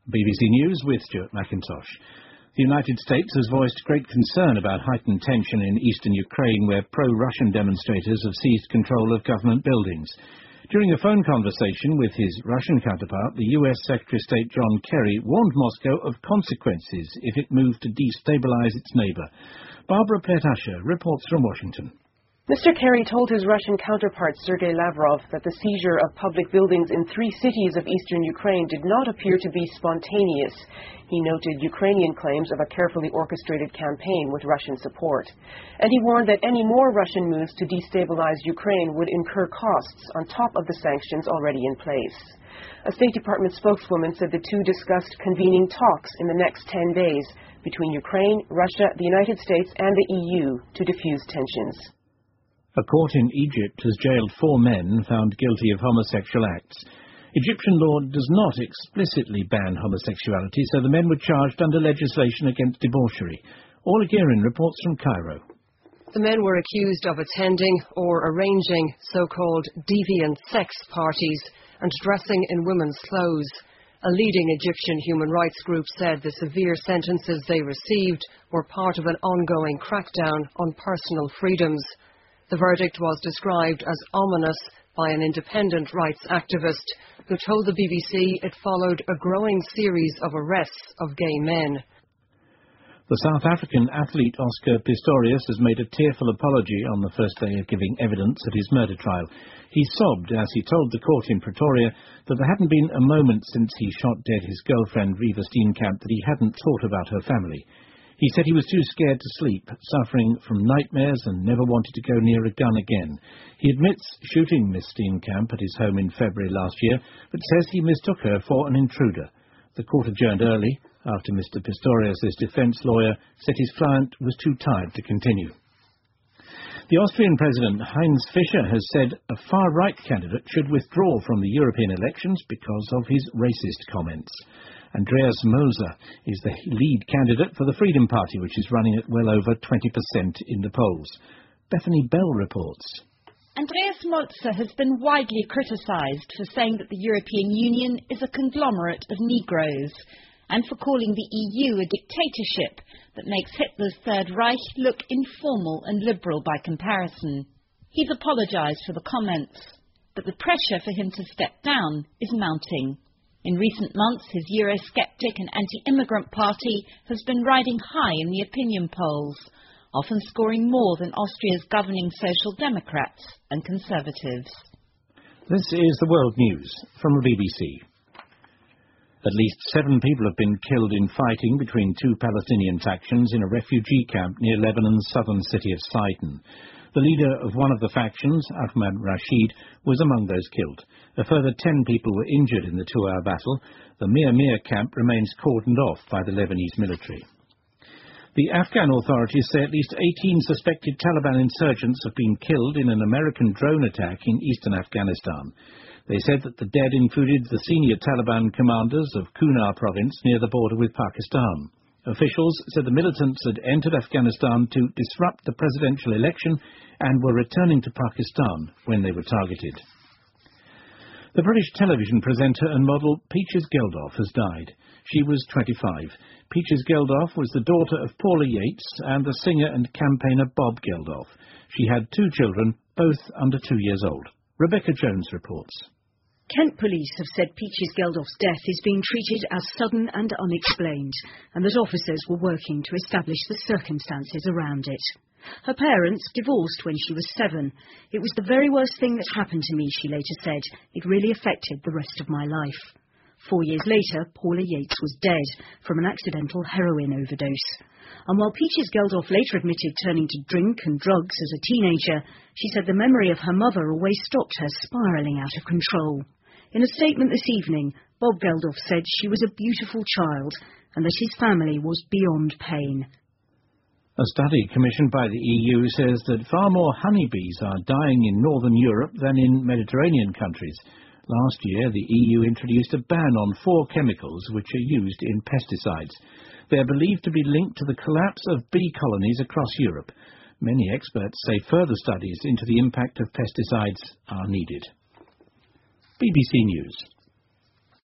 BBC News with Stuart McIntosh. The United States has voiced great concern about heightened tension in eastern Ukraine, where pro-Russian demonstrators have seized control of government buildings. During a phone conversation with his Russian counterpart, the US Secretary of State John Kerry warned Moscow of consequences if it moved to destabilize its neighbor. Barbara Plett-Usher reports from Washington. Mr. Kerry told his Russian counterpart Sergei Lavrov that the seizure of public buildings in 3 cities of eastern Ukraine did not appear to be spontaneous. He noted Ukrainian claims of a carefully orchestrated campaign with Russian support. And he warned that any more Russian moves to destabilize Ukraine would incur costs on top of the sanctions already in place. A State Department spokeswoman said the two discussed convening talks in the next 10 days between Ukraine, Russia, the United States and the EU to defuse tensions. A court in Egypt has jailed 4 men found guilty of homosexual acts. Egyptian law does not explicitly ban homosexuality, so the men were charged under legislation against debauchery. Orla Guerin reports from Cairo. The men were accused of attending or arranging so-called deviant sex parties and dressing in women's clothes. A leading Egyptian human rights group said the severe sentences they received were part of an ongoing crackdown on personal freedoms. The verdict was described as ominous by an independent rights activist who told the BBC it followed a growing series of arrests of gay men. The South African athlete Oscar Pistorius has made a tearful apology on the first day of giving evidence at his murder trial. He sobbed as he told the court in Pretoria that there hadn't been a moment since he shot dead his girlfriend Reeva Steenkamp that he hadn't thought about her family. He said he was too scared to sleep, suffering from nightmares and never wanted to go near a gun again. He admits shooting Miss Steenkamp at his home in February last year, but says he mistook her for an intruder. The court adjourned early after Mr. Pistorius' defence lawyer said his client was too tired to continue. The Austrian President Heinz Fischer has said a far-right candidate should withdraw from the European elections because of his racist comments. Andreas Moser is the lead candidate for the Freedom Party, which is running at well over 20% in the polls. Bethany Bell reports. Andreas Moser has been widely criticised for saying that the European Union is a conglomerate of Negroes and for calling the EU a dictatorship that makes Hitler's Third Reich look informal and liberal by comparison. He's apologised for the comments, but the pressure for him to step down is mounting. In recent months, his Eurosceptic and anti-immigrant party has been riding high in the opinion polls, often scoring more than Austria's governing Social Democrats and Conservatives. This is the World News from the BBC. At least 7 people have been killed in fighting between 2 Palestinian factions in a refugee camp near Lebanon's southern city of Sidon. The leader of one of the factions, Ahmad Rashid, was among those killed. A further 10 people were injured in the 2-hour battle. The Mir camp remains cordoned off by the Lebanese military. The Afghan authorities say at least 18 suspected Taliban insurgents have been killed in an American drone attack in eastern Afghanistan. They said that the dead included the senior Taliban commanders of Kunar province near the border with Pakistan. Officials said the militants had entered Afghanistan to disrupt the presidential election and were returning to Pakistan when they were targeted. The British television presenter and model Peaches Geldof has died. She was 25. Peaches Geldof was the daughter of Paula Yates and the singer and campaigner Bob Geldof. She had 2 children, both under 2 years old. Rebecca Jones reports. Kent police have said Peaches Geldof's death is being treated as sudden and unexplained, and that officers were working to establish the circumstances around it. Her parents divorced when she was 7. It was the very worst thing that happened to me, she later said. It really affected the rest of my life. 4 years later, Paula Yates was dead from an accidental heroin overdose. And while Peaches Geldof later admitted turning to drink and drugs as a teenager, she said the memory of her mother always stopped her spiralling out of control. In a statement this evening, Bob Geldof said she was a beautiful child and that his family was beyond pain. A study commissioned by the EU says that far more honeybees are dying in northern Europe than in Mediterranean countries. Last year, the EU introduced a ban on 4 chemicals which are used in pesticides. They are believed to be linked to the collapse of bee colonies across Europe. Many experts say further studies into the impact of pesticides are needed. BBC News.